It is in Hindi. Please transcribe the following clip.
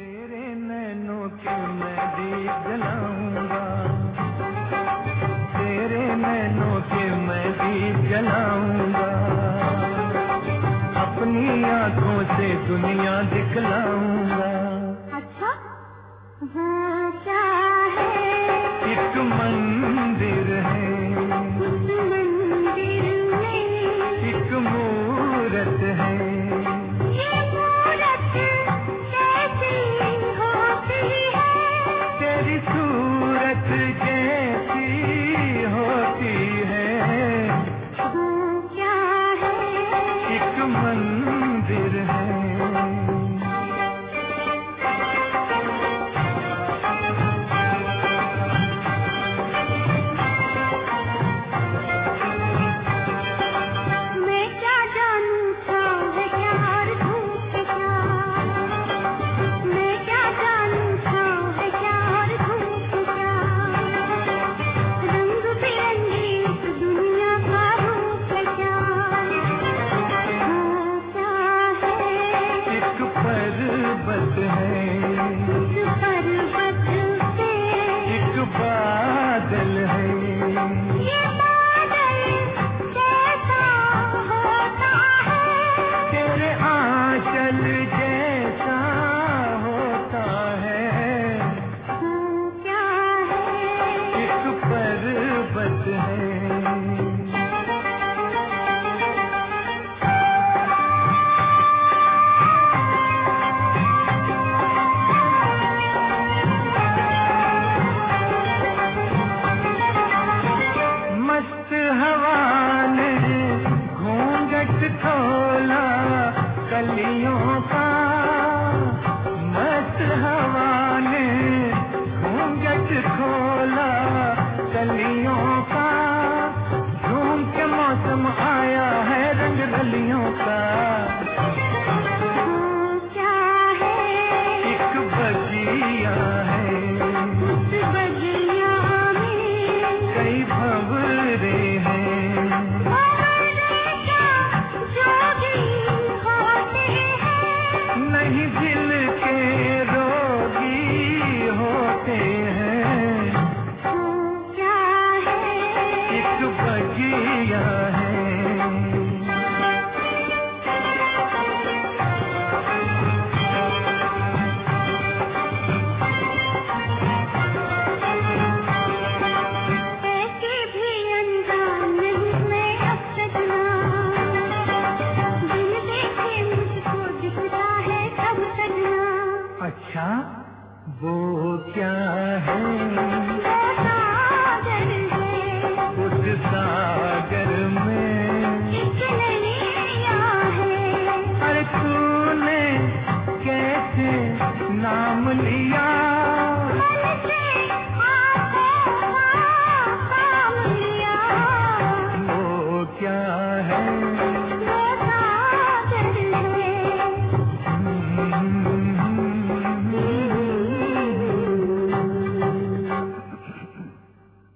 तेरे नैनों के मैं दीप जलाऊंगा, तेरे नैनों के मैं दीप जलाऊंगा, अपनी आंखों से दुनिया दिखलाऊंगा। अच्छा, वो क्या है? एक मंदिर है, उस मंदिर में एक मूरत है। ये मूरत कैसी होती है? तेरी सूरत जैसी होती है। वो क्या है? एक मंदिर है। मैं क्या जानूं छाँव है क्या और धूप है क्या? मैं क्या जानूं छाँव है क्या और धूप है क्या? रंग बिरंगी इस दुनिया का रूप है क्या? वो क्या है? एक पर्वत है, उस पर्वत पे एक बादल है। ये बादल कैसा होता है? तेरे आंचल जैसा होता है। वो क्या है? एक पर्वत है। मस्त हवा ने घूंघट खोला कलियों का, मस्त हवा ने घूंघट खोला कलियों का। झूम के मौसम आया है रंग रलियों का। वो क्या है? एक बगिया है, उस बगिया में कई भंवरे हैं। भंवरे क्या जोगी होते हैं? नहीं दिल के रोगी होते हैं। वो क्या है? एक बगिया है। ऐसे भी अनजान नहीं मैं अब सजना, बिन देखे मुझको दिखता है सब सजना। अच्छा, वो क्या है? वो